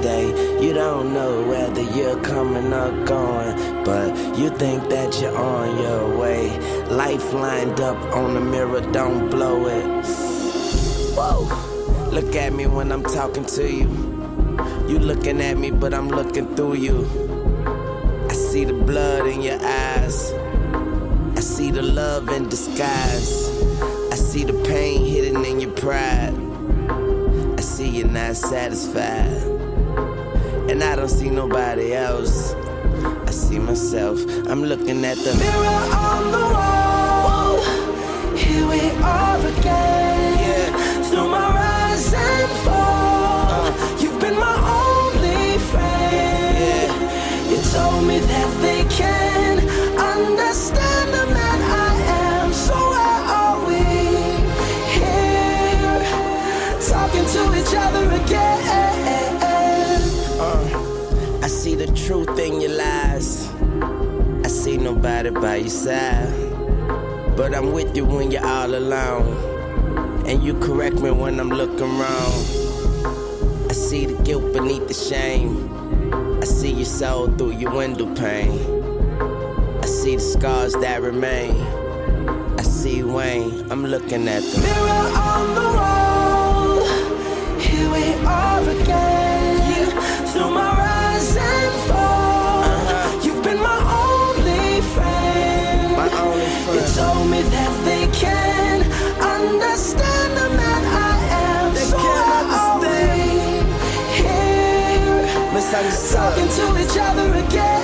day. You don't know whether you're coming or going, but you think that you're on your way. Life lined up on the mirror, don't blow it. Whoa, look at me when I'm talking to you. You looking at me, but I'm looking through you. I see the blood in your eyes. I see the love in disguise. I see the pain hidden in your pride. I see you're not satisfied. And I don't see nobody else. I see myself. I'm looking at the mirror on the wall. Here we are again. Yeah. Through my rise and fall. You've been my only friend. Yeah. You told me that they can understand the man I am. So where are we? Here, talking to each other again. I see the truth in your lies. I see nobody by your side, but I'm with you when you're all alone, and you correct me when I'm looking wrong. I see the guilt beneath the shame. I see your soul through your window pane. I see the scars that remain. I see Wayne, I'm looking at the mirror on the wall. Here we are again. Yeah. Through my rise and fall. You've been my only friend. My only friend. You told me that they can understand the man I am. They so can't understand. Here, talking to each other again.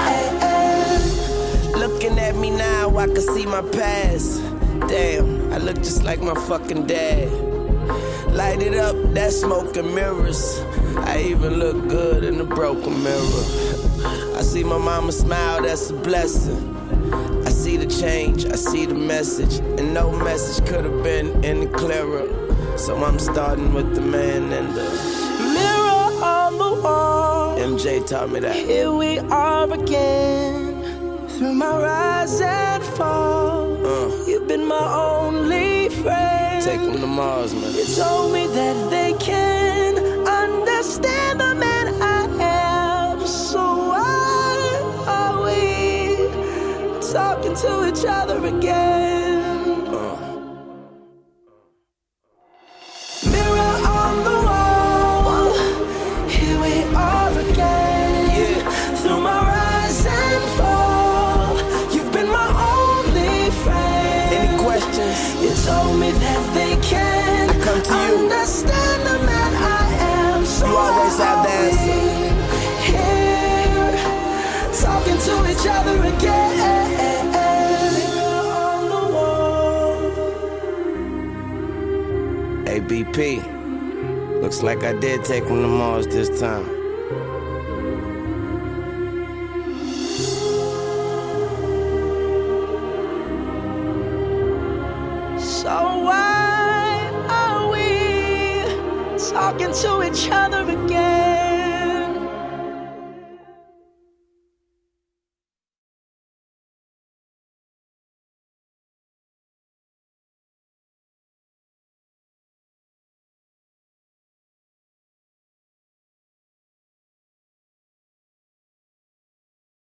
Looking at me now, I can see my past. Damn, I look just like my fucking dad. Light it up, that smoke and mirrors. I even look good in the broken mirror. I see my mama smile, that's a blessing. I see the change, I see the message, and no message could have been any clearer. So I'm starting with the man and the mirror on the wall. MJ taught me that. Here we are again. Through my rise and fall. You've been my only friend. Take them to Mars, man. You told me that they can understand the man I am. So why are we talking to each other again? Mirror on the wall. Here we are again. Yeah. Through my rise and fall. You've been my only friend. Any questions? You told me that they can come to you. understand the man I am. So You always have the answer. Here, talking to each other again. On the wall. Hey, BP. Looks like I did take him to Mars this time. So why are we talking to each other